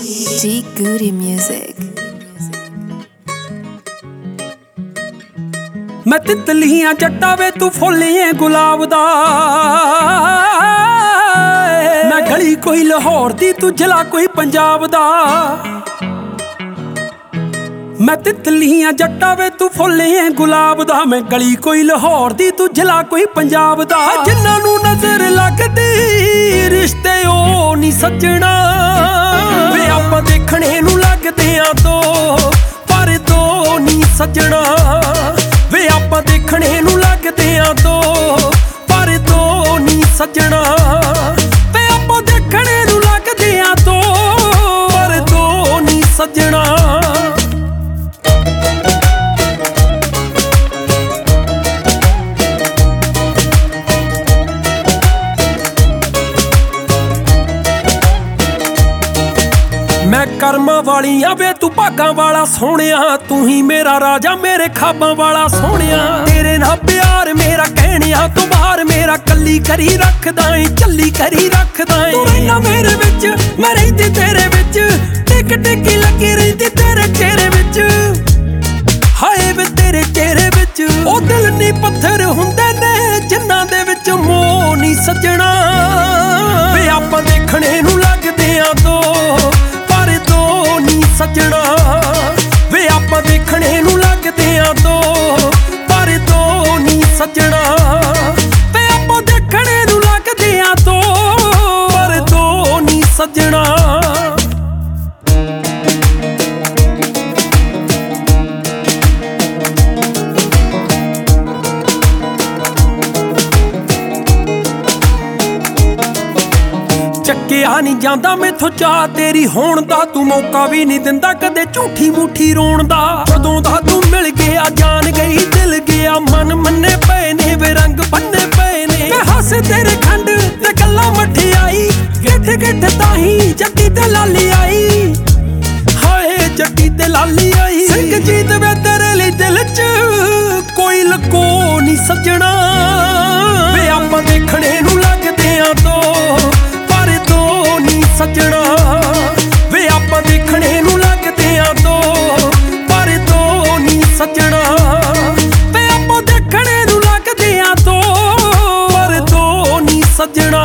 G Goody Music। मैं तितलियां जट्टा वे तू फुल्लिए गुलाब दा, मैं गली कोई लाहौर दी तू जिला कोई पंजाब दा। मैं तितलियां जट्टा वे तू फुल्लिए गुलाब दा, मैं गली कोई लाहौर दी तू जिला कोई पंजाब दा। जिन्हां नूं नजर लगदी रिश्ते ओ नी सजना, वे आपां देखणे नूं लगदे आ दो पर दो नी सजना। वे आपां देखणे नूं लगदे आ दो पर दो नी सजना। वे आपां देखणे नूं लगदे आ दो पर दो नी सजना। मैं कर्मां वाली आ वे तू भागां वाला सोहणिया, तू ही मेरा राजा मेरे खाबां वाला सोहणिया। तेरे नाल प्यार मेरा कहणिया तू बाहर मेरा कल्ली करी रखदा ऐ चल्ली करी रखदा ऐ। तू रहना मेरे विच मैं रहिंदी तेरे विच, टिक टिकी लगी रहिंदी तेरे चेहरे विच। हाए वे तेरे चेहरे विच ओ दिल नी पत्थर हुंदे ने जिन्हां दे विच मोह नी सजना। वे आपां देखणे नूं लगदे आ दो सजना। वे आपां देखणे नूं लगदे आ दो पर दो नी सजना। वे आपां देखणे नूं लगदे आ दो पर दो नी सजना। ਚੱਕਿਆ ਨੀ ਜਾਂਦਾ ਮੈਥੋਂ ਚਾਹ ਤੇਰੀ ਹੋਣ ਦਾ, ਤੂੰ ਮੌਕਾ ਵੀ ਨੀ ਦਿੰਦਾ ਕਦੇ ਝੂਠੀ ਮੂਠੀ ਰੋਣ ਦਾ। ਜਦੋਂ ਦਾ ਤੂੰ ਮਿਲ ਗਿਆ ਜਾਨ ਗਈ ਦਿਲ ਗਿਆ ਮਨ ਮੰਨੇ ਪਏ ਨੇ ਵੇ ਰੰਗ ਬੰਨੇ ਪਏ ਨੇ। ਮੈਂ ਹੱਸ ਤੇਰੇ ਖੰਡ ਤੇ ਗੱਲਾਂ ਮਠਿਆਈ ਗਿੱਠ ਗਿੱਠ ਤਾਹੀਂ ਜੱਟੀ ਤੇ ਲਾਲੀ ਆਈ। ਹਾਏ ਜੱਟੀ ਤੇ ਲਾਲੀ ਆਈ। ਸਿੰਘ ਜੀਤ ਵੇ ਤੇਰੇ ਲਈ ਦਿਲ ਚ ਕੋਈ ਲਕੋ ਨੀ ਸੱਜਣਾ। ਵੇ ਆਪਾਂ ਦੇਖਣੇ ਨੂੰ ਲੱਗਦੇ ਆ ਦੋ ਸੱਜਣਾ। ਵੇ ਆਪਾਂ ਦੇਖਣੇ ਨੂੰ ਲੱਗਦੇ ਆ ਦੋ ਪਰ ਦੋ ਨੀ ਸੱਜਣਾ। ਵੇ ਆਪਾਂ ਦੇਖਣੇ ਨੂੰ ਲੱਗਦੇ ਆ ਦੋ ਪਰ ਦੋ ਨੀ ਸੱਜਣਾ।